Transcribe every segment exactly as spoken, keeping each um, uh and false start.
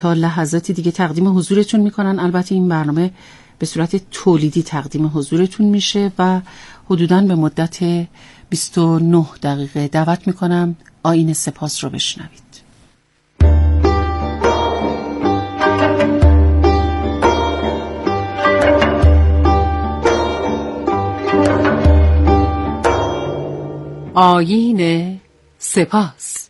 تا لحظاتی دیگه تقدیم حضورتون میکنن. البته این برنامه به صورت تولیدی تقدیم حضورتون میشه و حدوداً به مدت بیست و نه دقیقه دعوت میکنم آیین سپاس رو بشنوید. آیین سپاس.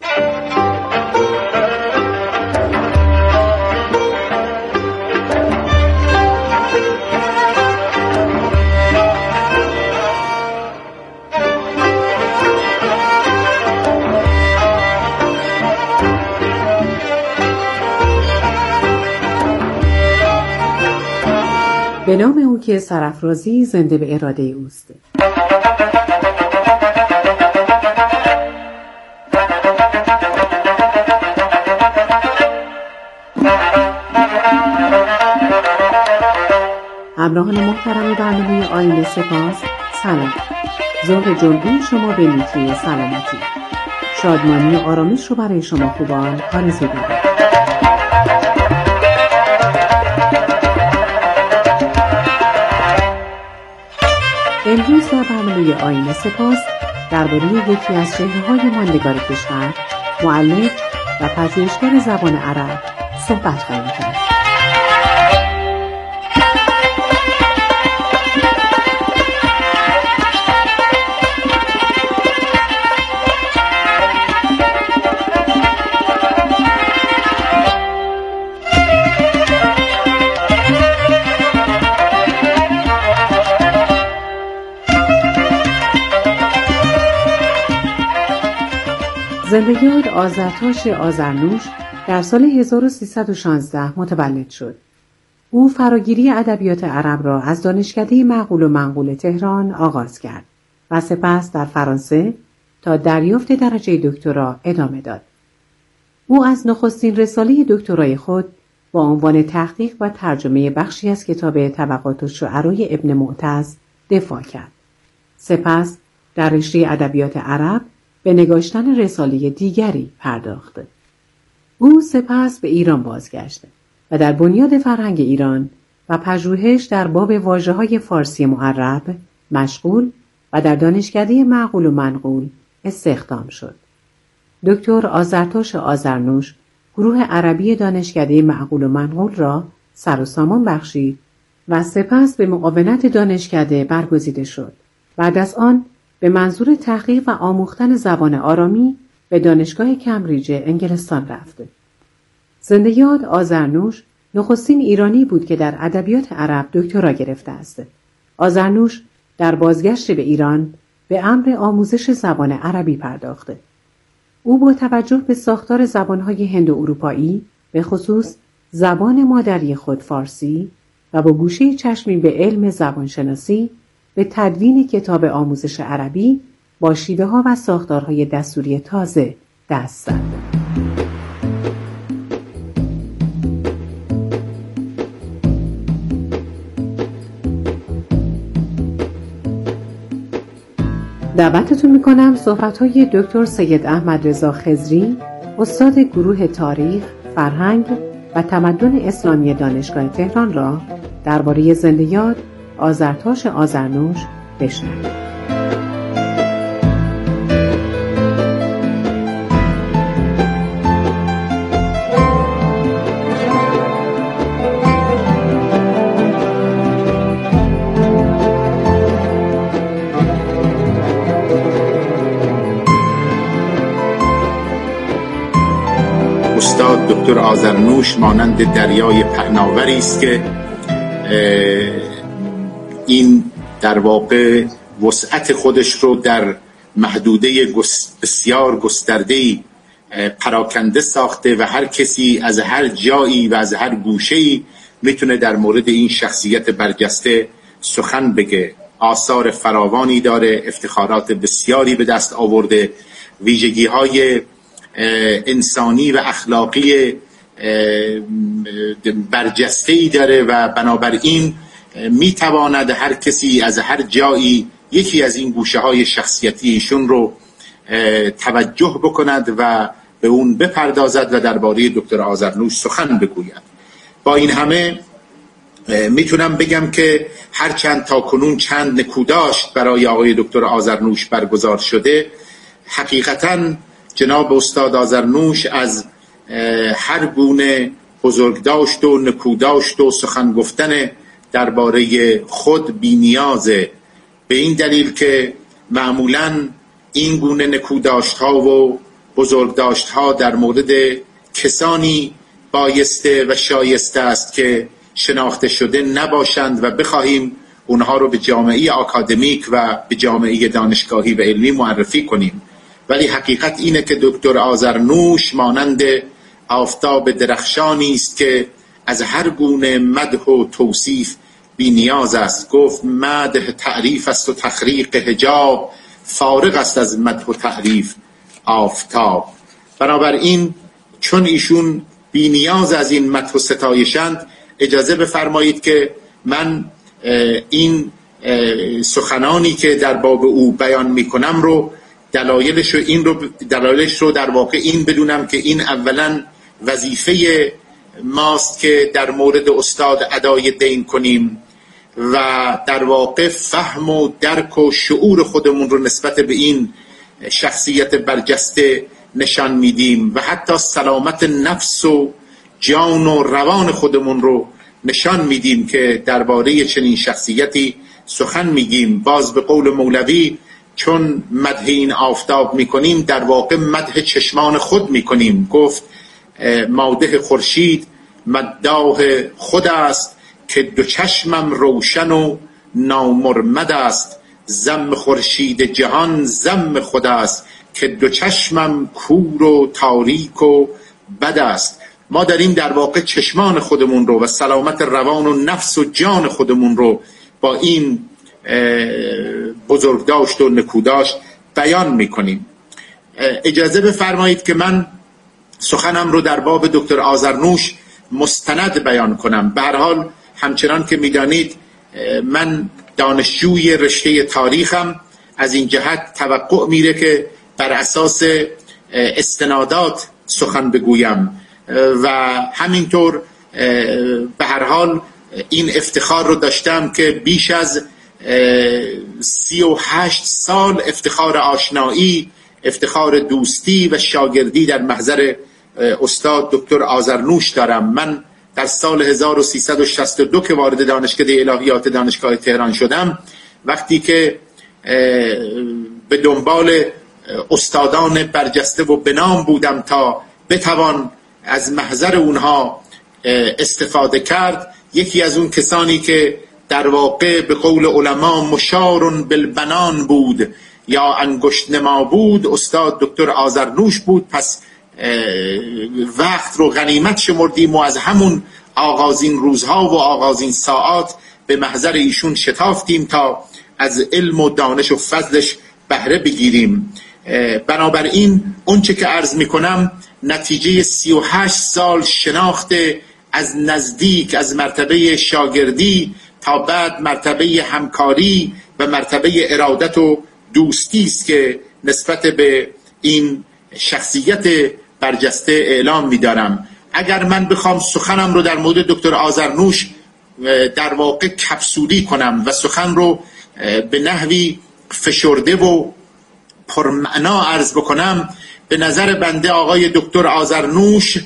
به نام او که سرافرازی زنده به اراده اوست. همراهان محترم برنامه آیین سپاس، سلام. ظهر جمعه شما به نیکی و سلامتی، شادمانی و آرامش رو برای شما خوبان آرزو دارم. امروز در برنامه آیین سپاس درباره یکی از چهره‌های ماندگار کشور، مؤلف و پژوهشگر زبان عرب صحبت خواهیم کرد. زنده‌یاد آذرتاش آذرنوش در سال هزار و سیصد و شانزده متولد شد. او فراگیری ادبیات عرب را از دانشکده معقول و منقول تهران آغاز کرد و سپس در فرانسه تا دریافت درجه دکترا ادامه داد. او از نخستین رساله دکترای خود با عنوان تحقیق و ترجمه بخشی از کتاب طبقات الشعراء ابن معتز دفاع کرد. سپس در رشته ادبیات عرب به نگاشتن رساله دیگری پرداخت. او سپس به ایران بازگشت و در بنیاد فرهنگ ایران و پژوهش در باب واژه‌های فارسی معرب مشغول و در دانشکده معقول و منقول استخدام شد. دکتر آذرتاش آذرنوش گروه عربی دانشکده معقول و منقول را سر و سامان بخشید و سپس به معاونت دانشکده برگزیده شد. بعد از آن به منظور تحقیق و آموختن زبان آرامی به دانشگاه کمبریج انگلستان رفت. زنده‌یاد آذرنوش نخستین ایرانی بود که در ادبیات عرب دکترا گرفته است. آذرنوش در بازگشت به ایران به امر آموزش زبان عربی پرداخت. او با توجه به ساختار زبان‌های هند و اروپایی، به خصوص زبان مادری خود فارسی و با گوشه چشمی به علم زبانشناسی، به تدوین کتاب آموزش عربی با شیوه‌ها و ساختارهای دستوری تازه دست زد. دعوتتون میکنم صحبت‌های دکتر سید احمد رضا خضری، استاد گروه تاریخ، فرهنگ و تمدن اسلامی دانشگاه تهران را درباره زنده‌یاد آذرتاش آذرنوش بشنوید. استاد دکتر آذرنوش مانند دریای پهناوری است که این در واقع وسعت خودش رو در محدوده بسیار گسترده‌ای پراکنده ساخته و هر کسی از هر جایی و از هر گوشه‌ای میتونه در مورد این شخصیت برجسته سخن بگه. آثار فراوانی داره، افتخارات بسیاری به دست آورده، ویژگی‌های انسانی و اخلاقی برجسته‌ای داره و بنابراین میتواند هر کسی از هر جایی یکی از این گوشه‌های شخصیتی ایشون رو توجه بکند و به اون بپردازد و درباره دکتر آذرنوش سخن بگوید. با این همه میتونم بگم که هرچند تا کنون چند نکوداشت برای آقای دکتر آذرنوش برگزار شده، حقیقتاً جناب استاد آذرنوش از هر گونه بزرگداشت و نکوداشت و سخن گفتن درباره خود بی نیازه، به این دلیل که معمولاً این گونه نکوداشت ها و بزرگداشت ها در مورد کسانی بایسته و شایسته است که شناخته شده نباشند و بخواهیم اونها رو به جامعه آکادمیک و به جامعه دانشگاهی و علمی معرفی کنیم. ولی حقیقت اینه که دکتر آذرنوش مانند آفتاب درخشانی است که از هر گونه مدح و توصیف بی نیاز است. گفت مدح تعریف است و تخریق حجاب، فارغ است از مدح و تعریف آفتاب. بنابراین چون ایشون بی نیاز از این مدح و ستایشند، اجازه بفرمایید که من این سخنانی که در باب او بیان میکنم رو دلایلش رو این رو دلایلش رو در واقع این بدونم که این اولا وظیفه ماست که در مورد استاد ادای دین کنیم و در واقع فهم و درک و شعور خودمون رو نسبت به این شخصیت برجسته نشان میدیم و حتی سلامت نفس و جان و روان خودمون رو نشان میدیم که درباره چنین شخصیتی سخن میگیم. باز به قول مولوی چون مدح این آفتاب میکنیم در واقع مدح چشمان خود میکنیم. گفت مادح خورشید مداح خود است که دو چشمم روشن و نامرمد است، ذم خورشید جهان ذم خود است که دو چشمم کور و تاریک و بد است. ما داریم در واقع چشمان خودمون رو و سلامت روان و نفس و جان خودمون رو با این بزرگداشت و نکوداشت بیان میکنیم. اجازه بفرمایید که من سخنم رو در باب دکتر آذرنوش مستند بیان کنم. به هر حال همچنان که میدانید من دانشجوی رشته تاریخم، از این جهت توقع میره که بر اساس استنادات سخن بگویم و همینطور به هر حال این افتخار رو داشتم که بیش از سی و هشت سال افتخار آشنایی، افتخار دوستی و شاگردی در محضر استاد دکتر آذرنوش دارم. من در سال هزار و سیصد و شصت و دو که وارد دانشکده الهیات دانشگاه تهران شدم، وقتی که به دنبال استادان برجسته و بنام بودم تا بتوان از محضر اونها استفاده کرد، یکی از اون کسانی که در واقع به قول علما مشارون بالبنان بود یا انگشت نما بود استاد دکتر آذرنوش بود. پس وقت رو غنیمت شمردیم و از همون آغازین روزها و آغازین ساعات به محضر ایشون شتافتیم تا از علم و دانش و فضلش بهره بگیریم. بنابراین اون چه که عرض میکنم نتیجه سی و هشت سال شناخت از نزدیک از مرتبه شاگردی تا بعد مرتبه همکاری و مرتبه ارادت و دوستی است که نسبت به این شخصیت برجسته اعلام می‌دارم. اگر من بخوام سخنم رو در مورد دکتر آذرنوش در واقع کپسولی کنم و سخن رو به نحوی فشرده و پرمعنا عرض بکنم، به نظر بنده آقای دکتر آذرنوش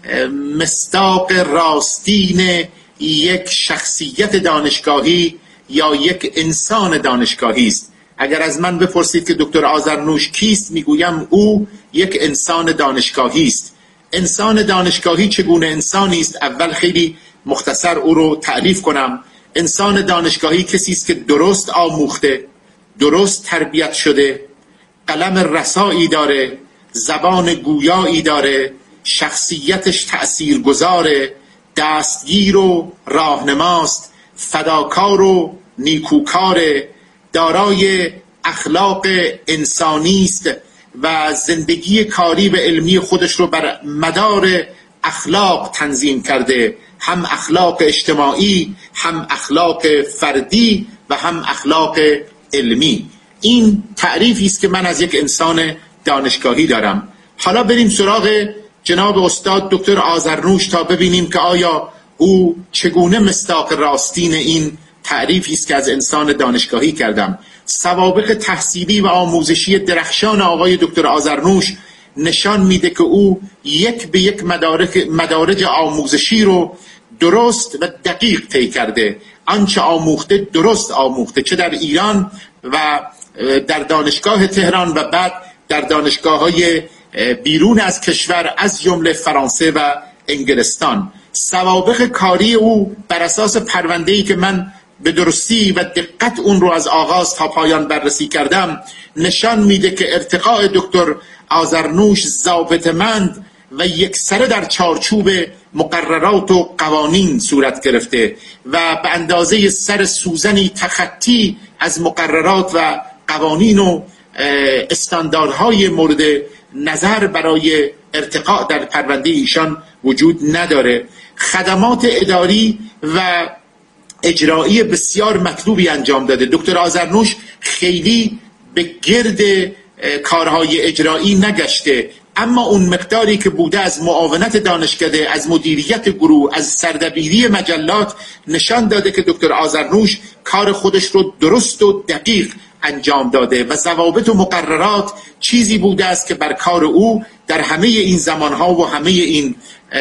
مصداق راستین یک شخصیت دانشگاهی یا یک انسان دانشگاهی است. اگر از من بپرسید که دکتر آذرنوش کیست، میگویم او یک انسان دانشگاهی است. انسان دانشگاهی چگونه انسانی است؟ اول خیلی مختصر او رو تعریف کنم. انسان دانشگاهی کسی است که درست آموخته، درست تربیت شده، قلم رسایی داره، زبان گویایی داره، شخصیتش تأثیرگذاره، دستگیر و راهنماست، فداکار و نیکوکاره، دارای اخلاق انسانی است و زندگی کاری و علمی خودش رو بر مدار اخلاق تنظیم کرده، هم اخلاق اجتماعی، هم اخلاق فردی و هم اخلاق علمی. این تعریفی است که من از یک انسان دانشگاهی دارم. حالا بریم سراغ جناب استاد دکتر آذرنوش تا ببینیم که آیا او چگونه مصداق راستین این تعریفی است که از انسان دانشگاهی کردم. سوابق تحصیلی و آموزشی درخشان آقای دکتر آذرنوش نشان میده که او یک به یک مدارک مدارج آموزشی رو درست و دقیق طی کرده. آنچه آموخته درست آموخته، چه در ایران و در دانشگاه تهران و بعد در دانشگاه‌های بیرون از کشور از جمله فرانسه و انگلستان. سوابق کاری او بر اساس پرونده‌ای که من به درستی و دقت اون رو از آغاز تا پایان بررسی کردم نشان میده که ارتقاء دکتر آذرنوش ضابطه‌مند و یکسره در چارچوب مقررات و قوانین صورت گرفته و به اندازه سر سوزنی تخطی از مقررات و قوانین و استانداردهای مورد نظر برای ارتقاء در پرونده ایشان وجود نداره. خدمات اداری و اجرایی بسیار مطلوبی انجام داده. دکتر آذرنوش خیلی به گرد کارهای اجرایی نگشته، اما اون مقداری که بوده از معاونت دانشکده، از مدیریت گروه، از سردبیری مجلات نشان داده که دکتر آذرنوش کار خودش رو درست و دقیق انجام داده و ضوابط و مقررات چیزی بوده است که بر کار او در همه این زمانها و همه این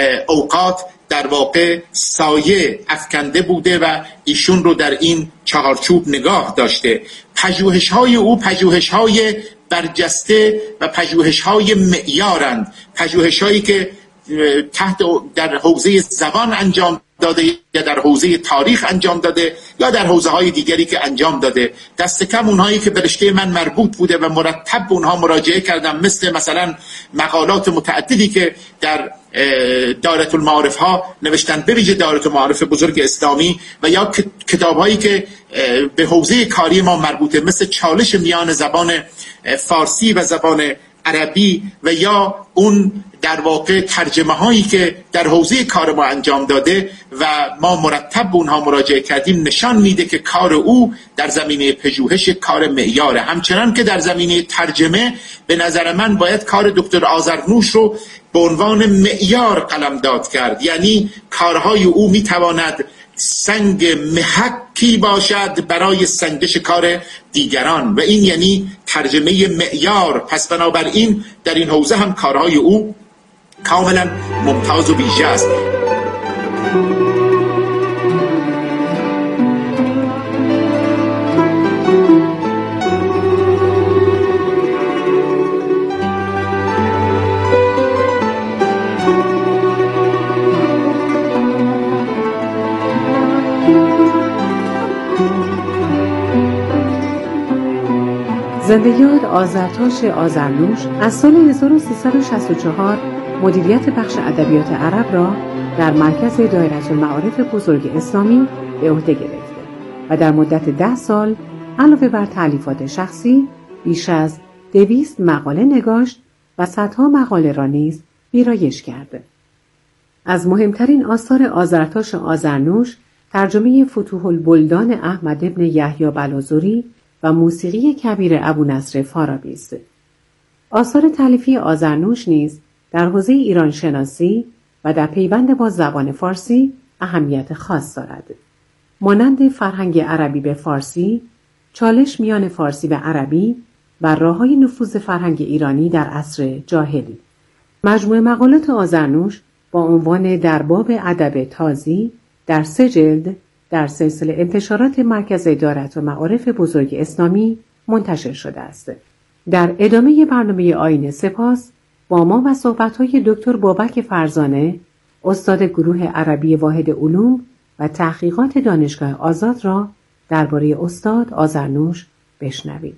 اوقات در واقع سایه افکنده بوده و ایشون رو در این چهارچوب نگاه داشته. پژوهش‌های او پژوهش‌های برجسته و پژوهش‌های معیارند، پژوهش‌هایی که تحت در حوزه زبان انجام داده یا در حوزه تاریخ انجام داده یا در حوزه‌های دیگری که انجام داده. دست کم اونهایی که به رشته من مربوط بوده و مرتب به اونها مراجعه کردم، مثل مثلا مقالات متعددی که در دایره المعارف ها نوشتن، به ویژه دایره المعارف بزرگ اسلامی، و یا کتاب‌هایی که به حوزه کاری ما مربوطه، مثل چالش میان زبان فارسی و زبان عربی و یا اون در واقع ترجمه هایی که در حوزه کار ما انجام داده و ما مرتب به اونها مراجعه کردیم، نشان میده که کار او در زمینه پژوهش کار معیاره. همچنان که در زمینه ترجمه به نظر من باید کار دکتر آذرنوش رو به عنوان معیار قلمداد کرد، یعنی کارهای او میتواند سنگ محکی باشد برای سنجش کار دیگران و این یعنی ترجمه معیار. پس بنابراین در این حوزه هم کارهای او کاملا ممتاز و ویژه است. زنده‌یاد آذرتاش آذرنوش از سال هزار و سیصد و شصت و چهار مدیریت بخش ادبیات عرب را در مرکز دایره المعارف بزرگ اسلامی به عهده گرفته و در مدت ده سال علاوه بر تألیفات شخصی بیش از دویست مقاله نگاشت و صدها مقاله را نیز ویرایش کرده. از مهمترین آثار آذرتاش آذرنوش ترجمه فتوح البلدان احمد ابن یحیی بلاذری و موسیقی کبیر ابونصر فارابی است. آثار تألیفی آذرنوش نیز در حوزه ایران شناسی و در پیوند با زبان فارسی اهمیت خاص دارد. مانند فرهنگ عربی به فارسی، چالش میان فارسی و عربی و راه‌های نفوذ فرهنگ ایرانی در عصر جاهلی. مجموعه مقالات آذرنوش با عنوان در باب ادب تازی در سه جلد در سلسله انتشارات مرکز دایره المعارف بزرگ اسلامی منتشر شده است. در ادامه برنامه آیین سپاس با ما و صحبت‌های دکتر بابک فرزانه، استاد گروه عربی واحد علوم و تحقیقات دانشگاه آزاد را درباره استاد آذرنوش بشنوید.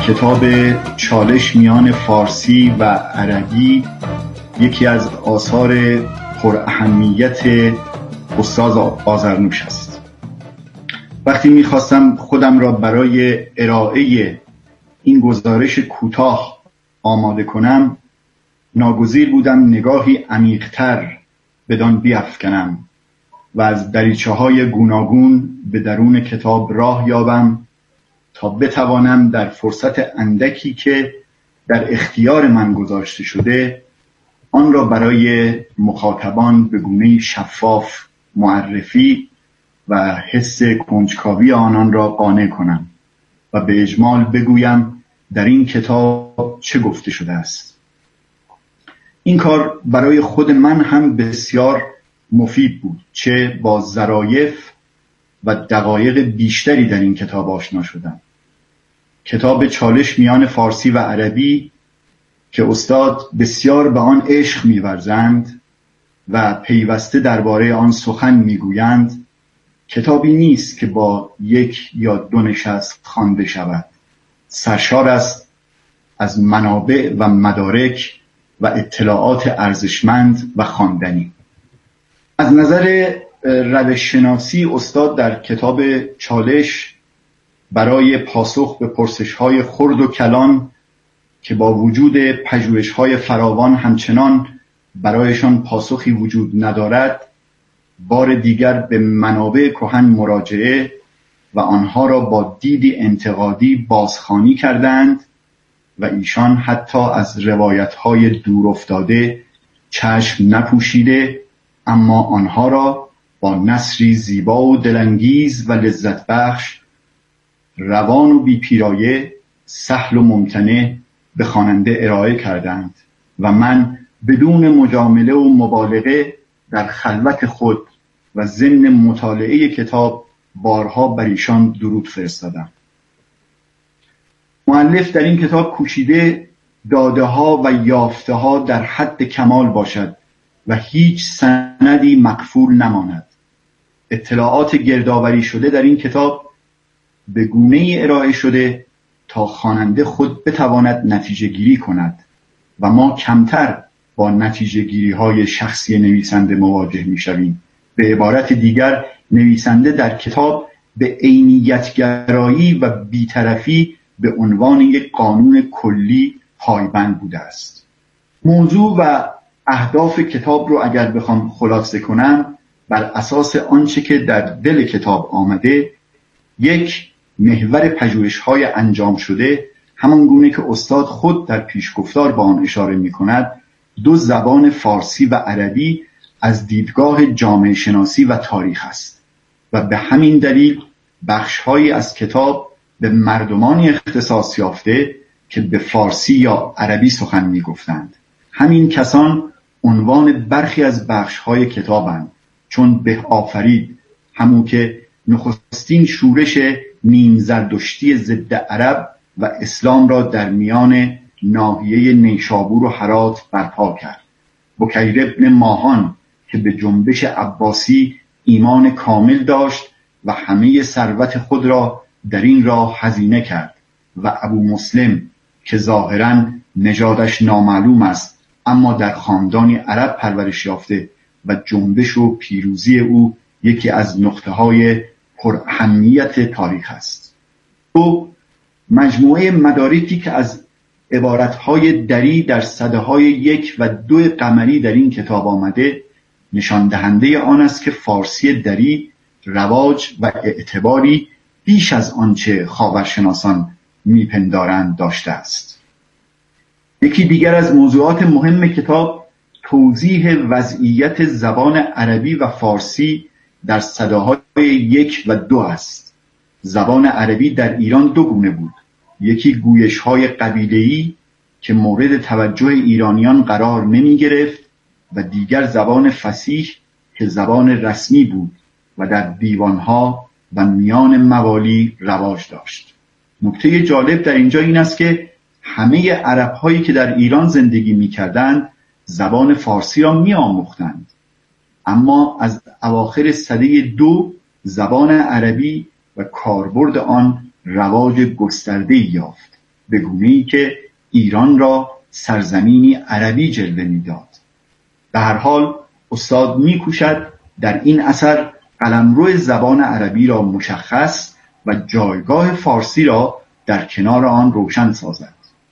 کتاب چالش میان فارسی و عربی یکی از آثار پر اهمیت استاد آذرنوش است. وقتی میخواستم خودم را برای ارائه این گزارش کوتاه آماده کنم، ناگزیر بودم نگاهی عمیق‌تر بدان بیفکنم و از دریچه‌های گوناگون به درون کتاب راه یابم تا بتوانم در فرصت اندکی که در اختیار من گذاشته شده آن را برای مخاطبان به گونه‌ای شفاف معرفی و حس کنجکاوی آنان را قانع کنم و به اجمال بگویم در این کتاب چه گفته شده است. این کار برای خود من هم بسیار مفید بود، چه با ظرایف و دقایق بیشتری در این کتاب آشنا شدم. کتاب چالش میان فارسی و عربی که استاد بسیار به آن عشق می‌ورزند و پیوسته درباره آن سخن میگویند، کتابی نیست که با یک یا دو نشست خوانده شود. سرشار است از منابع و مدارک و اطلاعات ارزشمند و خواندنی. از نظر روش شناسی استاد در کتاب چالش برای پاسخ به پرسش‌های خرد و کلان که با وجود پژوهش‌های فراوان همچنان برایشان پاسخی وجود ندارد، بار دیگر به منابع کهن مراجعه و آنها را با دیدی انتقادی بازخوانی کردند و ایشان حتی از روایت‌های دور افتاده چشم نپوشیده، اما آنها را با نثری زیبا و دلانگیز و لذت بخش، روان و بی‌پیرایه، سهل و ممتنع به خواننده ارائه کردند و من بدون مجامله و مبالغه در خلوت خود و ضمن مطالعه کتاب بارها بر ایشان درود فرستادم. مؤلف در این کتاب کوشیده داده ها و یافته ها در حد کمال باشد و هیچ سندی مقفول نماند. اطلاعات گردآوری شده در این کتاب به گونه‌ای ارائه شده تا خواننده خود بتواند نتیجه گیری کند و ما کمتر با نتیجه گیری های شخصی نویسنده مواجه می شویم. به عبارت دیگر، نویسنده در کتاب به عینیت‌گرایی و بی‌طرفی به عنوان یک قانون کلی پایبند بوده است. موضوع و اهداف کتاب رو اگر بخوام خلاصه کنم، بر اساس آنچه که در دل کتاب آمده، یک، محور پژوهش‌های انجام شده، همان گونه که استاد خود در پیشگفتار با آن اشاره می‌کند، دو زبان فارسی و عربی از دیدگاه جامعه شناسی و تاریخ است و به همین دلیل بخش‌هایی از کتاب به مردمانی اختصاص یافته که به فارسی یا عربی سخن می‌گفتند. همین کسان عنوان برخی از بخش‌های کتابند، چون به آفرید، همون که نخستین شورش نیم زردشتی ضد عرب و اسلام را در میان ناحیه نیشابور و هرات برپا کرد. بکیر ابن ماهان که به جنبش عباسی ایمان کامل داشت و همه ثروت خود را در این راه هزینه کرد، و ابو مسلم که ظاهراً نژادش نامعلوم است اما در خاندانی عرب پرورش یافته و جنبش و پیروزی او یکی از نقطه‌های پراهمیت تاریخ است. دو، مجموعه مدارکی که از عبارتهای دری در سده‌های یک و دو قمری در این کتاب آمده نشان دهنده آن است که فارسی دری رواج و اعتباری بیش از آنچه خاورشناسان میپندارند داشته است. یکی دیگر از موضوعات مهم کتاب توضیح وضعیت زبان عربی و فارسی در سده‌های یک و دو است. زبان عربی در ایران دو گونه بود. یکی گویش‌های قبیله‌ای که مورد توجه ایرانیان قرار نمی گرفت و دیگر زبان فصیح که زبان رسمی بود و در دیوانها و میان موالی رواج داشت. نکته جالب در اینجا این است که همه عرب‌هایی که در ایران زندگی می‌کردند زبان فارسی را می‌آموختند، اما از اواخر سده دو زبان عربی و کاربرد آن رواج گسترده‌ای یافت به گونه‌ای که ایران را سرزمینی عربی جلوه می‌داد. به هر حال استاد می‌کوشد در این اثر قلمرو زبان عربی را مشخص و جایگاه فارسی را در کنار آن روشن سازد.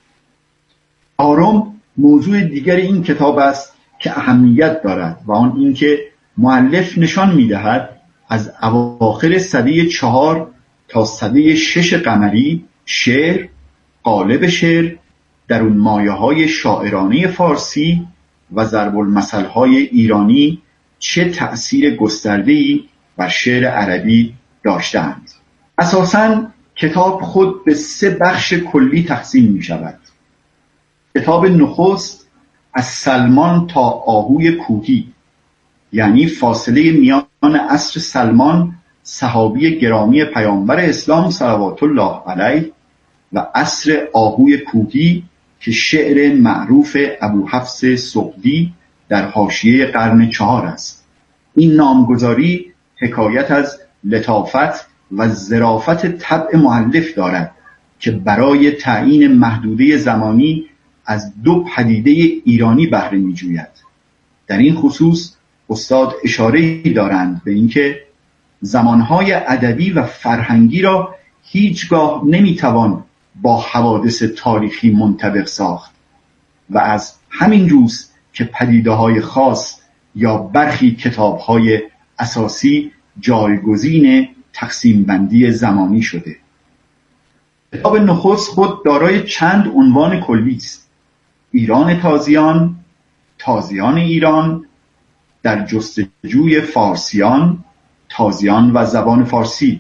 چهارم موضوع دیگر این کتاب است که اهمیت دارد و آن اینکه مؤلف نشان می‌دهد از اواخر سده چهار تا سده شش قمری شعر، قالب شعر، درون مایه‌های شاعرانه فارسی و ضرب المثل‌های ایرانی چه تأثیر گسترده‌ای بر شعر عربی داشتند. اساساً کتاب خود به سه بخش کلی تقسیم می شود. کتاب نخست از سلمان تا آهوی کوهی، یعنی فاصله میان عصر سلمان صحابی گرامی پیامبر اسلام صلوات الله علیه و عصر آهوی کوهی که شعر معروف ابو حفص سقدی در حاشیه قرن چهار است. این نامگذاری حکایت از لطافت و ظرافت طبع مؤلف دارد که برای تعیین محدوده زمانی از دو پدیده ایرانی بهره می‌جوید. در این خصوص استاد اشاره‌ای دارند به اینکه زمانهای ادبی و فرهنگی را هیچگاه نمیتوان با حوادث تاریخی منطبق ساخت و از همین روز که پدیده‌های خاص یا برخی کتاب‌های اساسی جایگزین تقسیم بندی زمانی شده. کتاب نخست خود دارای چند عنوان کلی است: ایران تازیان، تازیان ایران، در جستجوی فارسیان، تازیان و زبان فارسی.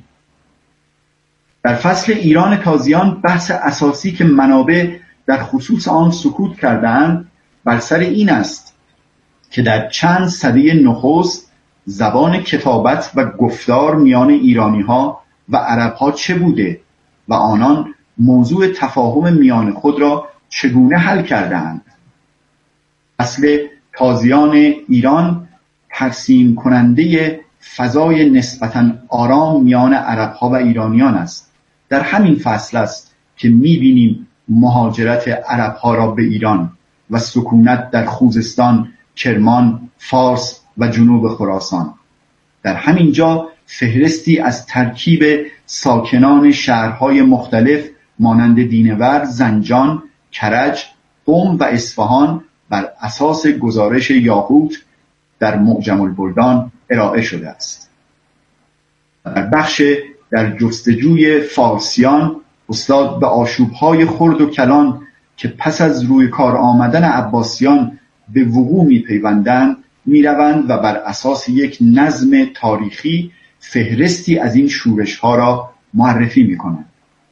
در فصل ایران تازیان بحث اساسی که منابع در خصوص آن سکوت کردند بر سر این است که در چند سده نخست زبان کتابت و گفتار میان ایرانی‌ها و عرب‌ها چه بوده و آنان موضوع تفاهم میان خود را چگونه حل کردند. فصل تازیان ایران ترسیم کننده فضای نسبتاً آرام میان عرب‌ها و ایرانیان است. در همین فصل است که می‌بینیم مهاجرت عرب‌ها را به ایران و سکونت در خوزستان، کرمان، فارس و جنوب خراسان. در همین جا فهرستی از ترکیب ساکنان شهرهای مختلف مانند دینور، زنجان، کرج، قم و اصفهان بر اساس گزارش یاقوت در معجم البلدان ارائه شده است. در بخش در جستجوی فارسیان استاد به آشوب‌های خرد و کلان که پس از روی کار آمدن عباسیان به وقوع می‌پیوندند می‌روند و بر اساس یک نظم تاریخی فهرستی از این شورش‌ها را معرفی می‌کنند.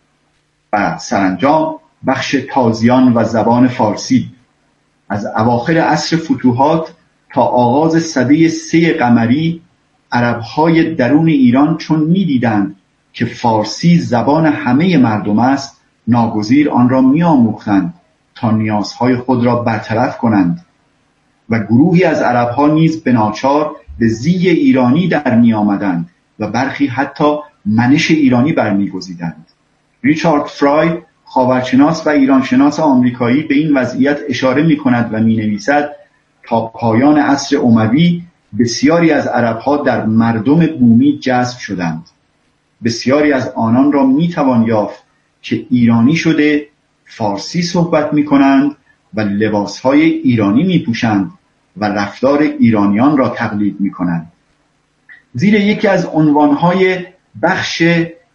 و سرانجام بخش تازیان و زبان فارسی از اواخر عصر فتوحات تا آغاز سده سه قمری عرب‌های درون ایران چون می‌دیدند که فارسی زبان همه مردم است، ناگزیر آن را می‌آموختند تا نیازهای خود را برطرف کنند و گروهی از عرب‌ها نیز به ناچار به زی ایرانی در می‌آمدند و برخی حتی منش ایرانی برمی‌گزیدند. ریچارد فرای، خاورشناس و ایرانشناس آمریکایی، به این وضعیت اشاره می‌کند و می‌نویسد تا پایان عصر اموی بسیاری از عرب‌ها در مردم بومی جذب شدند. بسیاری از آنان را می‌توان یافت که ایرانی شده فارسی صحبت می‌کنند و لباس‌های ایرانی می‌پوشند و رفتار ایرانیان را تقلید می‌کنند. زیر یکی از عنوان‌های بخش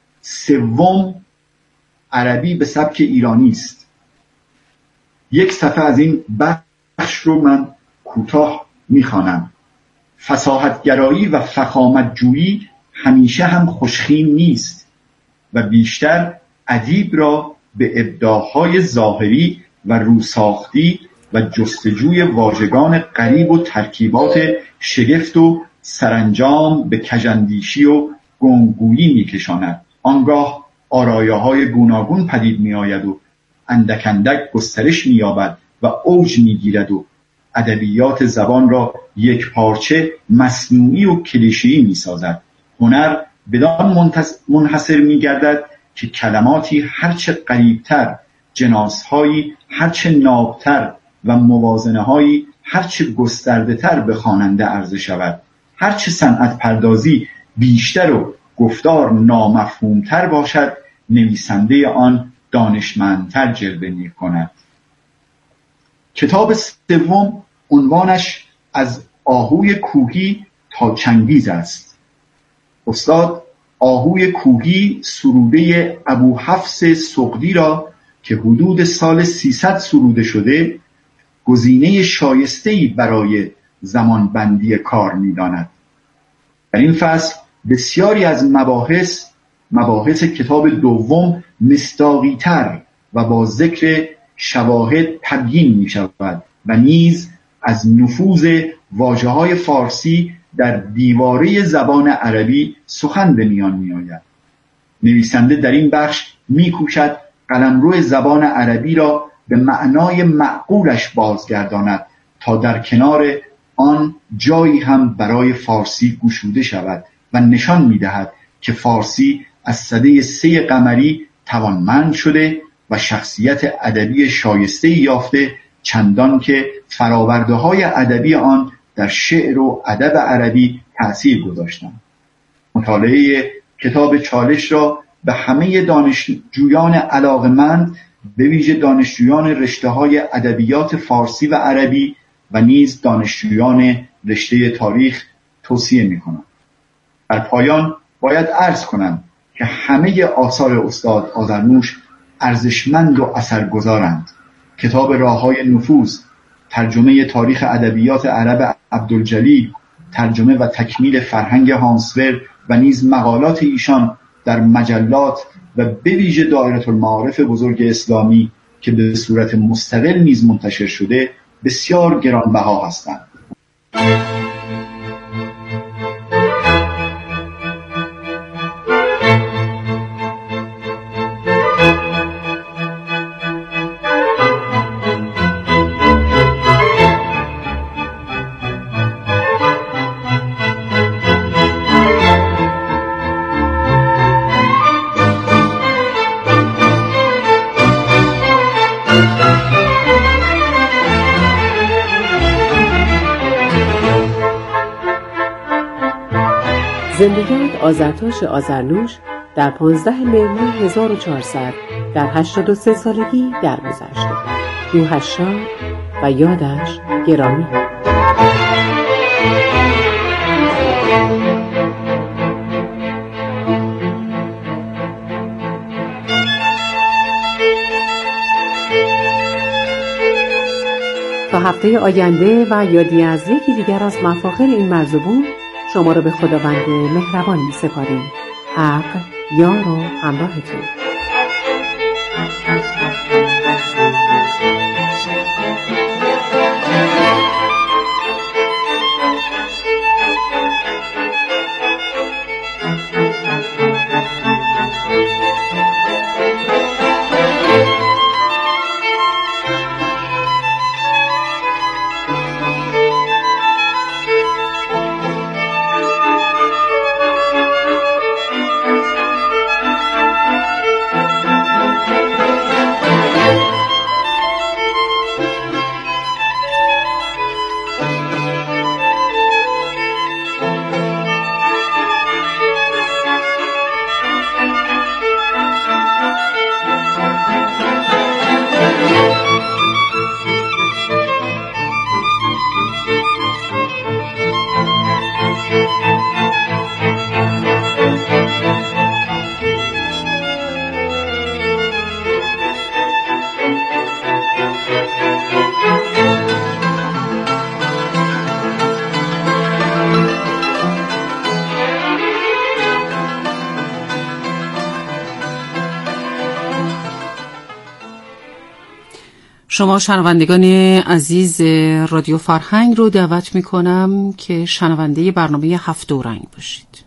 سوم عربی به سبک ایرانی است. یک صفحه از این بخش رو من کوتاه می‌خوانم. فصاحت‌گرایی و فخامت‌جویی همیشه هم خوشخیم نیست و بیشتر ادیب را به ابداع‌های ظاهری و روساختی و جستجوی واژگان غریب و ترکیبات شگفت و سرانجام به کژاندیشی و گنگویی می‌کشاند. آنگاه آرایه‌های گوناگون پدید می‌آید و اندک اندک گسترش می‌یابد و اوج می‌گیرد و ادبیات زبان را یک پارچه مصنوعی و کلیشه‌ای می‌سازد. هنر بدان منحصر می‌گردد که کلماتی هرچه غریب‌تر، جناسهایی هرچه نابتر و موازنه‌هایی هرچه گسترده‌تر به خواننده عرضه شود، هرچه صنعت پردازی بیشتر و گفتار نامفهومتر باشد، نویسنده آن دانشمندتر جلوه می‌کند. کتاب سوم عنوانش از آهوی کوهی تا چنگیز است. استاد آهوی کوهی سروده ابوحفص سغدی را که حدود سال سیصد سروده شده گزینه شایسته‌ای برای زمانبندی کار می‌داند. در این فصل بسیاری از مباحث مباحث کتاب دوم مصداقی‌تر و با ذکر شواهد تبیین می‌شود و نیز از نفوذ واژه‌های فارسی در دیواره زبان عربی سخن به میان می‌آید. نویسنده در این بخش می‌کوشد قلمرو زبان عربی را به معنای معقولش بازگرداند تا در کنار آن جایی هم برای فارسی گشوده شود و نشان می‌دهد که فارسی از سده سه قمری توانمند شده و شخصیت ادبی شایسته‌ای یافته، چندان که فراورده‌های ادبی آن در شعر و ادب عربی تأثیر گذاشتند. مطالعه کتاب چالش را به همه دانشجویان علاقمند، به ویژه دانشجویان رشته‌های ادبیات فارسی و عربی و نیز دانشجویان رشته تاریخ توصیه می‌کنم. در پایان باید عرض کنم که همه آثار استاد آذرنوش ارزشمند و اثرگذارند. کتاب راه‌های نفوذ، ترجمه تاریخ ادبیات عرب عبدالجلیل، ترجمه و تکمیل فرهنگ هانسور و نیز مقالات ایشان در مجلات و به ویژه دایره المعارف بزرگ اسلامی که به صورت مستقل نیز منتشر شده بسیار گرانبها هستند. زندگی آذرتاش آذرنوش در پانزده مهر ماه هزار و چهارصد در هشتاد و سه سالگی درگذشت. روحش شاد و یادش گرامی. تا هفته آینده و یادی از یکی دیگر از مفاخر این مرزبون، شما را به خداوند مهربان می سپاریم. حق یار و همراهتون. شما شنوندگان عزیز رادیو فرهنگ رو دعوت می کنم که شنونده برنامه هفت دو رنگ باشید.